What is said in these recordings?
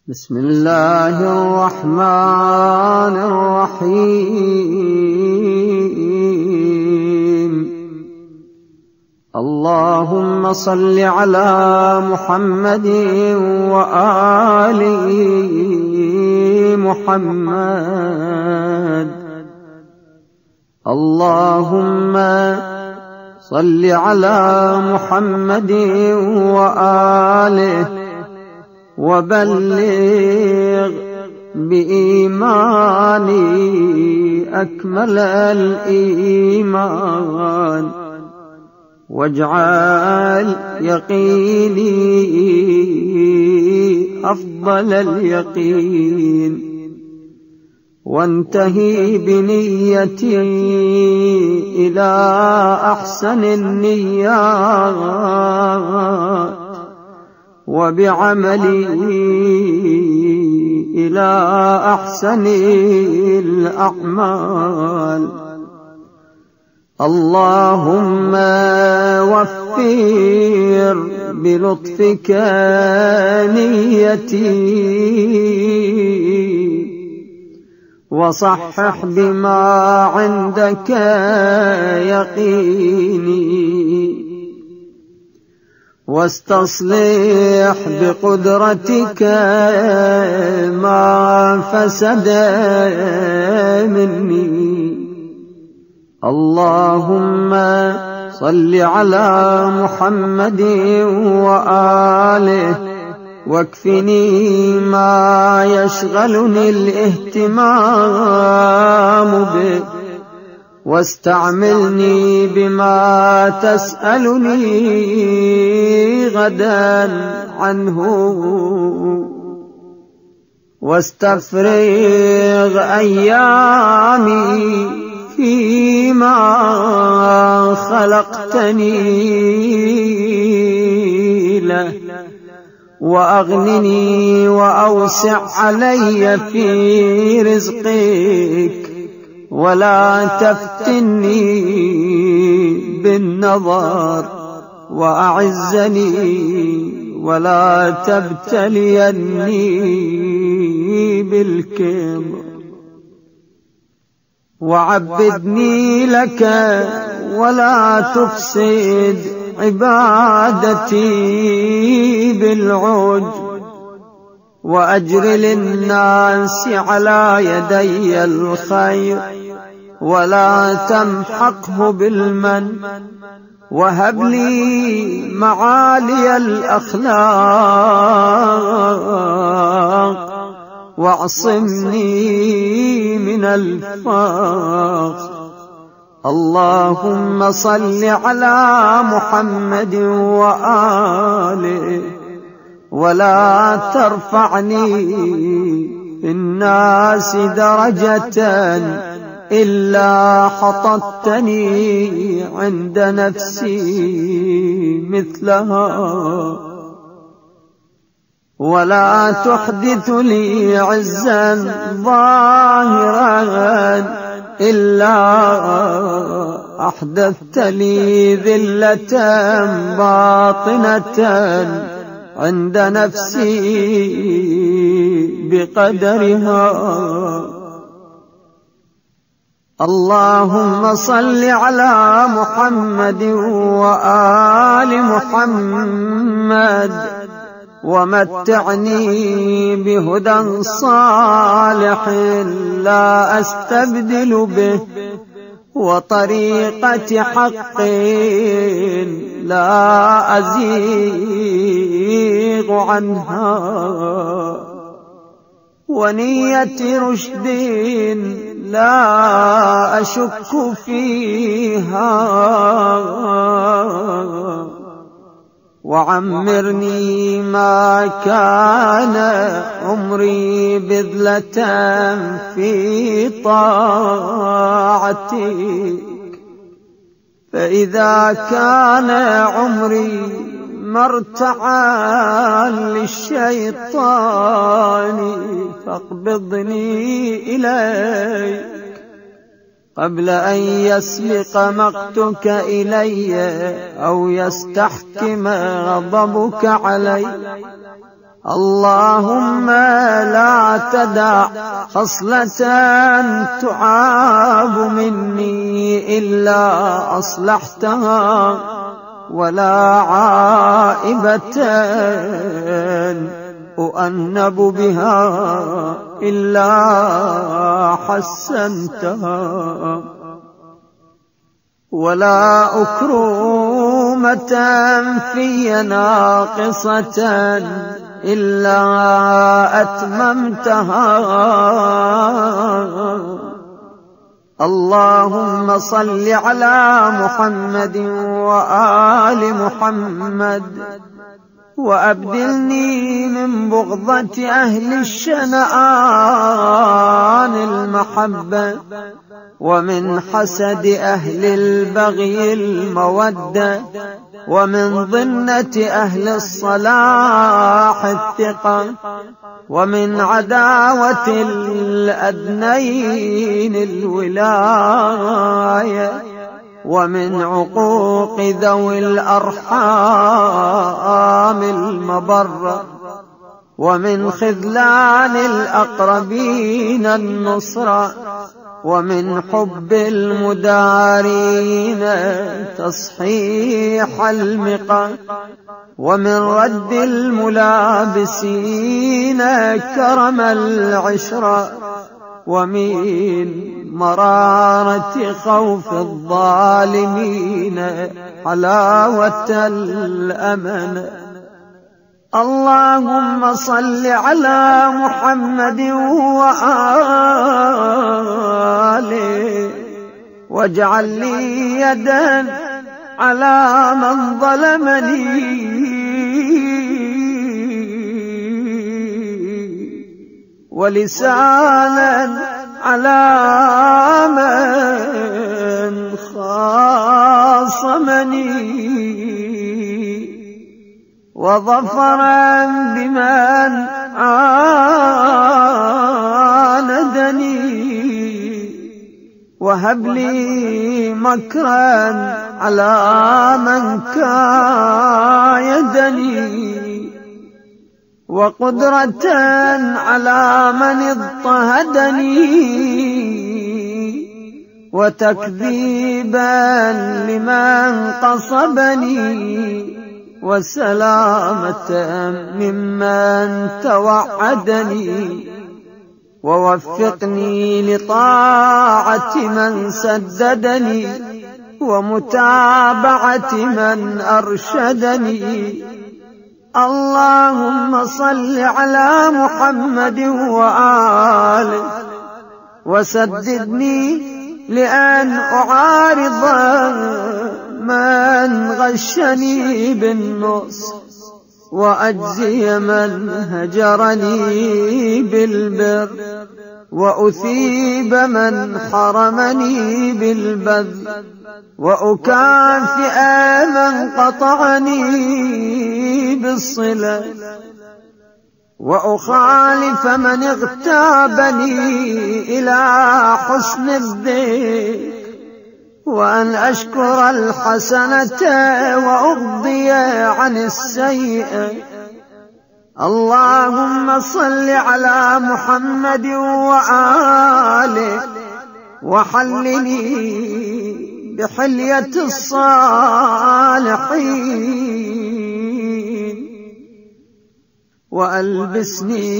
بسم الله الرحمن الرحيم. اللهم صل على محمد وآل محمد. اللهم صل على محمد وآله وبلغ بإيماني أكمل الإيمان، واجعل يقيني أفضل اليقين، وانتهي بنيتي إلى أحسن النيات، وبعملي إلى أحسن الأعمال. اللهم وفر بلطفك نيتي، وصحح بما عندك يقيني، واستصلح بقدرتك ما فسد مني. اللهم صل على محمد وآله، واكفني ما يشغلني الاهتمام به، واستعملني بما تسألني غدا عنه، واستفرغ أيامي فيما خلقتني له، وأغنني وأوسع علي في رزقك، ولا تفتني بالنظر، وأعزني ولا تبتليني بالكبر، وعبدني لك ولا تفسد عبادتي بالعجب، وأجر للناس على يدي الخير، ولا تمحقه بالمن، وهب لي معالي الأخلاق، واعصمني من الفقر. اللهم صل على محمد وآله، ولا ترفعني في الناس درجة إلا حطتني عند نفسي مثلها، ولا تحدث لي عزا ظاهرا إلا أحدثت لي ذلة باطنة عند نفسي بقدرها. اللهم صل على محمد وآل محمد، ومتعني بهدى صالح لا أستبدل به، وطريقة حق لا أزيغ عنها، ونية رشد لا أشك فيها، وعمرني ما كان عمري بذلة في طاعتك، فإذا كان عمري مرتعا للشيطان فاقبضني إليك قبل أن يسبق مقتك إلي أو يستحكم غضبك علي. اللهم لا تدع خصلة تعاب مني إلا أصلحتها، ولا عائبة أؤنب بها إلا حسنتها، ولا أكرومة في ناقصة إلا أتممتها. اللهم صل على محمد وآل محمد، وأبدلني من بغضة أهل الشنآن المحبة، ومن حسد أهل البغي المودة، ومن ضنة أهل الصلاح الثقة، ومن عداوة الأدنين الولاية، ومن عقوق ذوي الأرحام المبرة، ومن خذلان الأقربين النصرة، ومن حب المدارين تصحيح المقى، ومن رد الملابسين كرم العشرة، ومن مرارة خوف الظالمين حلاوة الأمن. اللهم صل على محمد وآله، واجعل لي يدا على من ظلمني، ولسانا على من خاصمني، وظفرا بمن عاندني، وهب لي مكرا على من كايدني، وقدرة على من اضطهدني، وتكذيبا لمن قصبني، وسلامة ممن توعدني، ووفقني لطاعة من سددني، ومتابعة من أرشدني. اللهم صل على محمد وآله، وسددني لأن أعارض من غشني بالنصح، وأجزي من هجرني بالبر، وأثيب من حرمني بالبذل، وأكافئ من قطعني بالصلة، وأخالف من اغتابني إلى حسن الذكر، وأن أشكر الحسنة وأغضي عن السيئة. اللهم صل على محمد وآله، وحلني بحلية الصالحين، وألبسني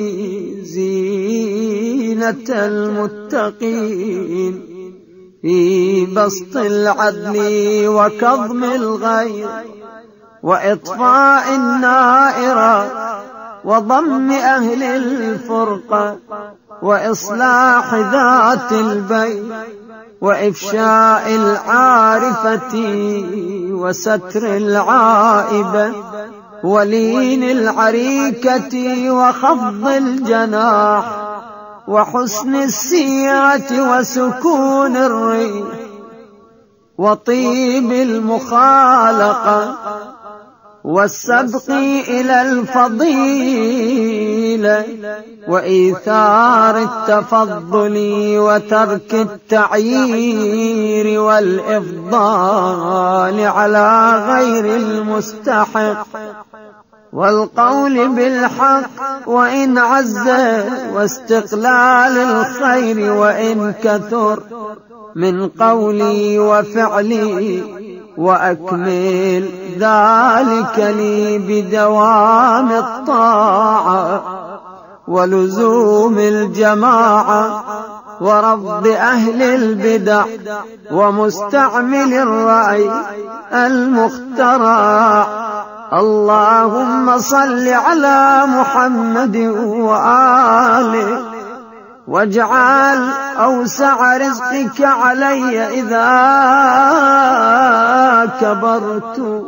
زينة المتقين، في بسط العدل وكظم الغيظ، وإطفاء النائرة، وضم أهل الفرقة، وإصلاح ذات البين، وإفشاء العارفة، وستر العائبة، ولين العريكة، وخفض الجناح، وحسن السيرة، وسكون الريح، وطيب المخالقة، والسبق إلى الفضيلة، وإيثار التفضل، وترك التعيير والإفضال على غير المستحق، والقول بالحق وإن عز، واستقلال الخير وإن كثر، من قولي وفعلي، وأكمل ذلك لي بدوام الطاعة ولزوم الجماعة ورفض أهل البدع ومستعمل الرأي المخترع. اللهم صل على محمد وآله، واجعل أوسع رزقك علي إذا كبرت،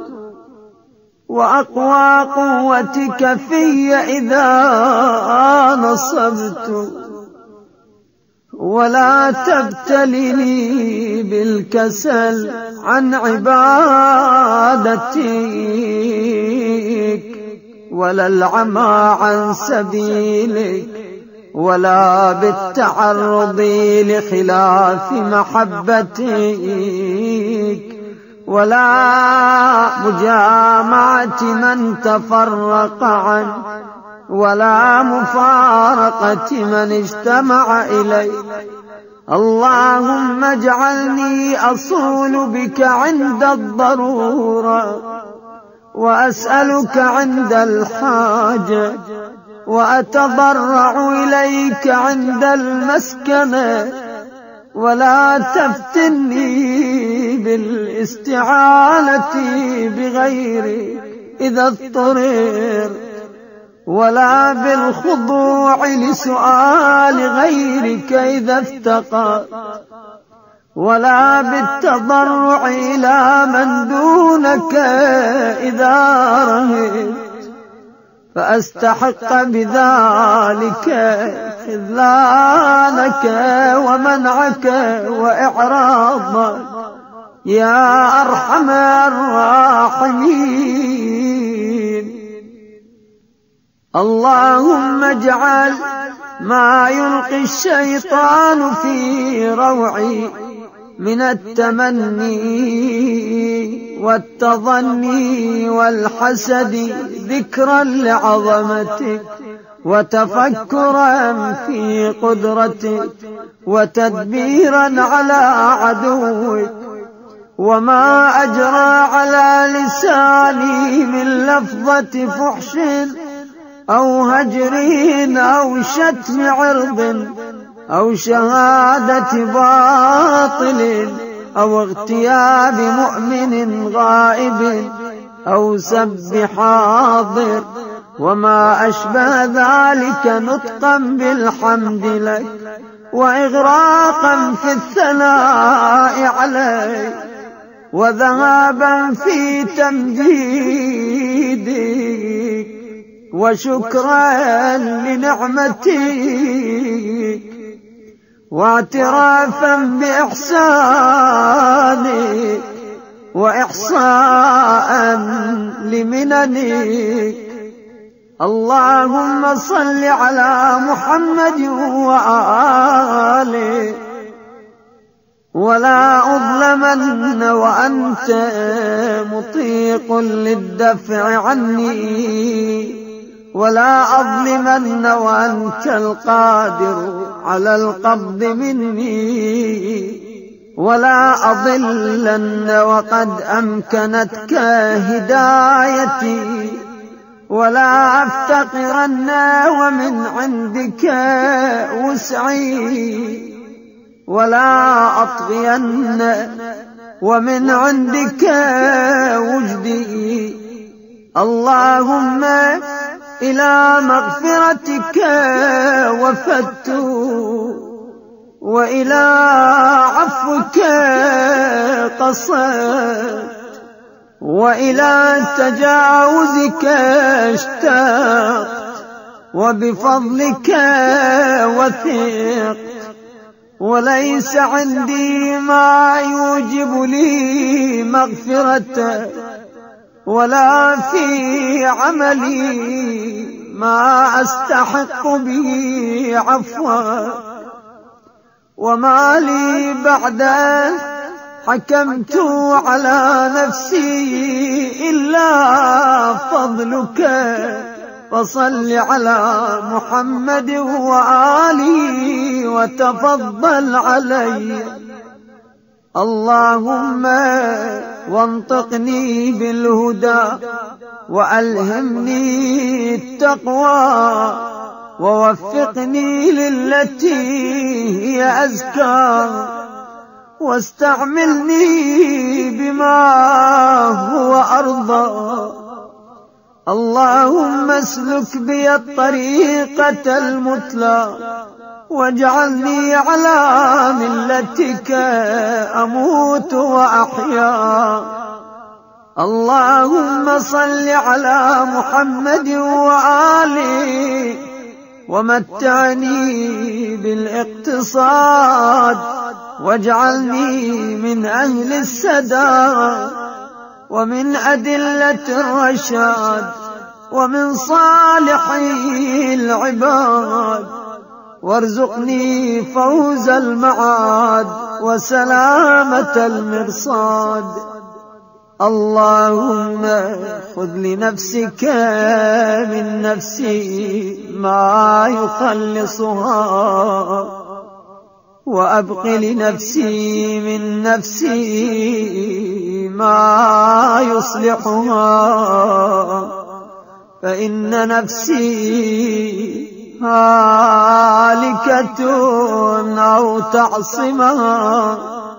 وأقوى قوتك في إذا نصبت، ولا تبتلني بالكسل عن عبادتك، ولا العمى عن سبيلك، ولا بالتعرض لخلاف محبتك، ولا مجامعة من تفرق عنه، ولا مفارقة من اجتمع إليه. اللهم اجعلني أصول بك عند الضرورة، وأسألك عند الحاجة، وأتضرع إليك عند المسكنة، ولا تفتني بالاستعانة بغيرك إذا اضطرر، ولا بالخضوع لسؤال غيرك إذا افتقر، ولا بالتضرع إلى من دونك إذا رهبت، فأستحق بذلك خذلانك ومنعك وإعراضك يا أرحم الراحمين. اللهم اجعل ما يلقي الشيطان في روعي من التمني والتظني والحسد ذكرا لعظمتك، وتفكرا في قدرتك، وتدبيرا على عدوك، وما أجرى على لساني من لفظة فحش أو هجر أو شتم عرض أو شهادة باطل أو اغتياب مؤمن غائب أو سب حاضر، وما أشبه ذلك، نطقا بالحمد لك، وإغراقا في الثناء عليك، وذهابا في تمجيدك، وشكرا لنعمتك، واعترافا بإحسانك، وإحصاء لمننك. اللهم صل على محمد وآله، ولا أظلمن وأنت مطيق للدفع عني، ولا أظلمن وأنت القادر على القبض مني، ولا أضلن وقد أمكنتك هدايتي، ولا أفتقرن ومن عندك وسعي، ولا أطغين ومن عندك وجدي. اللهم إلى مغفرتك وفدت، وإلى عفوك قصدت، وإلى تجاوزك اشتقت، وبفضلك وثقت، وليس عندي ما يوجب لي مغفرتك، ولا في عملي ما أستحق به عفوك، وما لي بعد حكمت على نفسي إلا فضلك، فصل على محمد وآله وتفضل علي. اللهم وانطقني بالهدى وألهمني التقوى، ووفقني للتي هي أزكى، واستعملني بما هو أرضى. اللهم اسلك بي الطريقة المثلى، واجعلني على ملتك أموت وأحيا. اللهم صل على محمد وآله، ومتعني بالاقتصاد، واجعلني من أهل السداد، ومن أدلة الرشاد، ومن صالحي العباد، وارزقني فوز المعاد وسلامة المرصاد. اللهم خذ لنفسك من نفسي ما يخلصها، وأبق لنفسي من نفسي ما يصلحها، فإن نفسي هالكة أو تعصمها.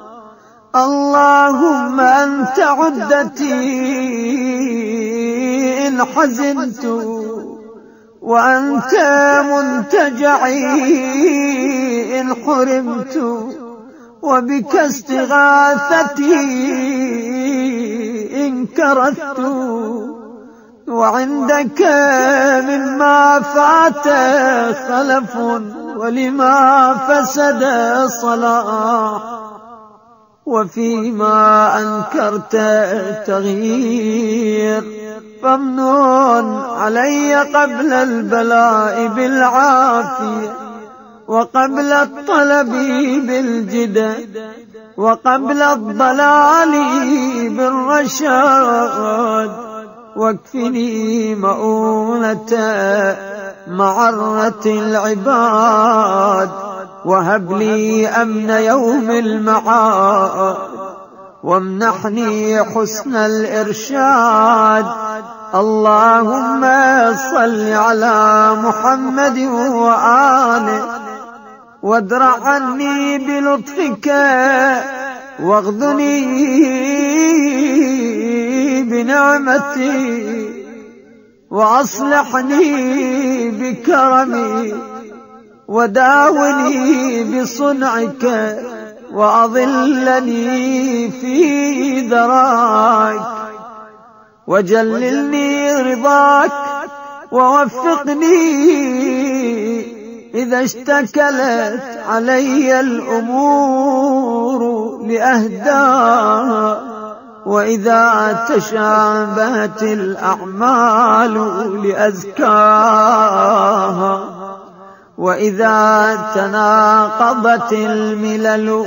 اللهم أنت عدتي إن حزنت، وأنت منتجعي إن حرمت، وبك استغاثتي إن كرهت، وعندك مما فات خلف، ولما فسد صلاح، وفيما أنكرت تغيير، فامنن علي قبل البلاء بالعافية، وقبل الطلب بالجدة، وقبل الضلال بالرشاد، واكفني مؤونة معرة العباد، وهب لي أمن يوم المعاد، وامنحني حسن الإرشاد. اللهم صل على محمد وآله، وادرع عني بلطفك، واغذني بنعمتي، وأصلحني بكرمي، وداوني بصنعك، وأظلني في ذراك، وجللني رضاك، ووفقني إذا اشتكلت علي الأمور لأهداها، وإذا تشابهت الأعمال لأزكاها، وإذا تناقضت الملل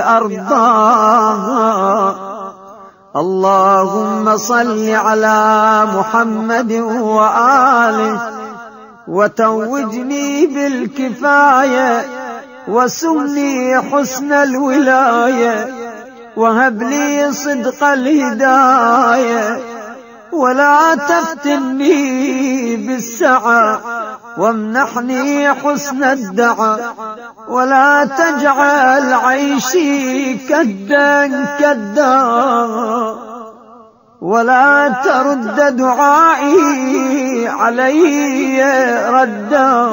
لأرضاها. اللهم صل على محمد وآله، وتوجني بالكفاية، وسمني حسن الولاية، وهب لي صدق الهداية، ولا تفتني بالسعى، وامنحني حسن الدعاء، ولا تجعل عيشي كدا كدا، ولا ترد دعائي علي ردا،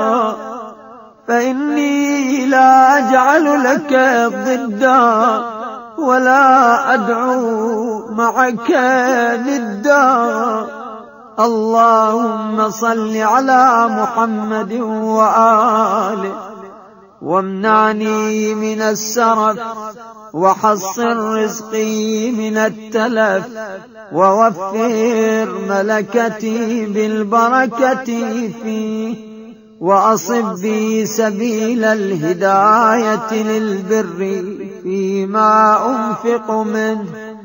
فإني لا أجعل لك ضدا، ولا أدعو معك ندا. اللهم صل على محمد وآله، وامنعني من السرف، وحصن رزقي من التلف، ووفر ملكتي بالبركة فيه، وأصب بي سبيل الهداية للبر فيما أنفق منه.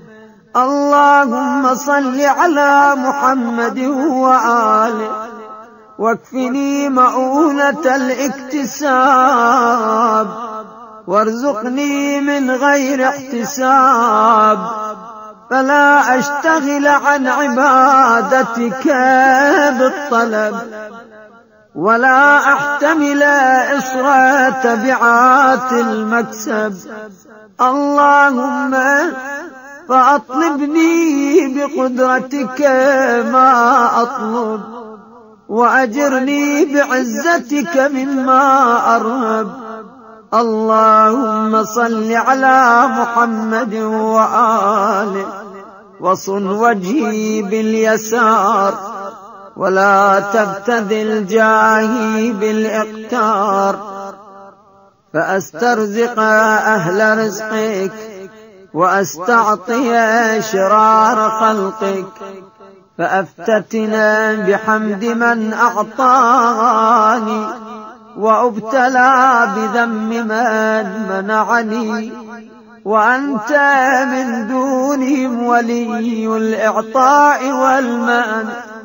اللهم صل على محمد وآله واكفني مؤونة الاكتساب وارزقني من غير احتساب، فلا أشتغل عن عبادتك بالطلب ولا أحتمل إصرار تبعات المكسب. اللهم فأطلبني بقدرتك ما أطلب، وأجرني بعزتك مما أرهب. اللهم صل على محمد وآله وصن وجهي باليسار ولا تبتذل جاهي بالإقتار، فأسترزق أهل رزقك وأستعطي شرار خلقك، فأفتتنا بحمد من أعطاني وأبتلى بذم من منعني، وأنت من دونهم ولي الإعطاء والمنع.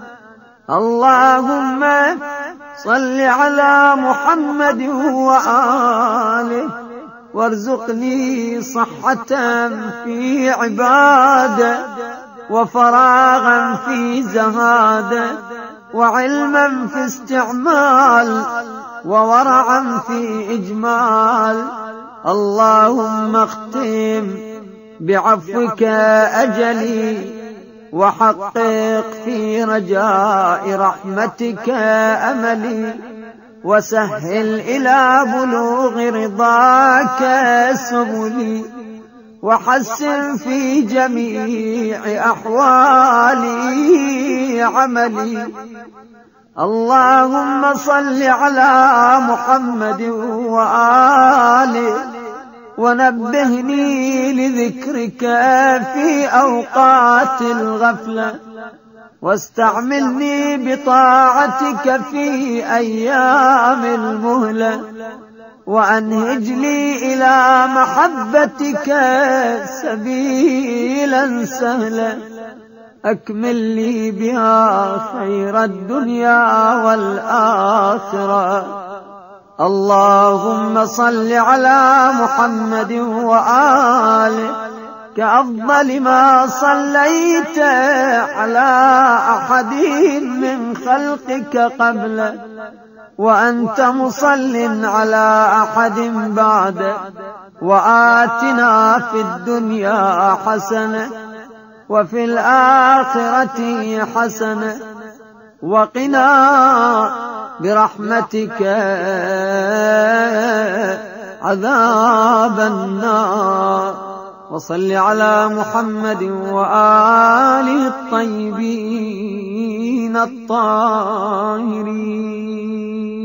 اللهم صل على محمد وآله وارزقني صحة في عبادة وفراغا في زهادة وعلما في استعمال وورعا في إجمال. اللهم اختم بعفوك أجلي وحقق في رجاء رحمتك أملي، وسهل إلى بلوغ رضاك سبلي، وحسن في جميع أحوالي عملي. اللهم صل على محمد وآله ونبهني لذكرك في أوقات الغفلة، واستعملني بطاعتك في أيام المهلة، وأنهج لي إلى محبتك سبيلا سهلا، أكمل لي بها خير الدنيا والآخرة. اللهم صل على محمد وآله كأفضل ما صليت على أحد من خلقك قبله، وأنت مصل على أحد بعده. وآتنا في الدنيا حسنة وفي الآخرة حسنة، وقنا برحمتك عذاب النار. وصل على محمد وآله الطيبين الطاهرين.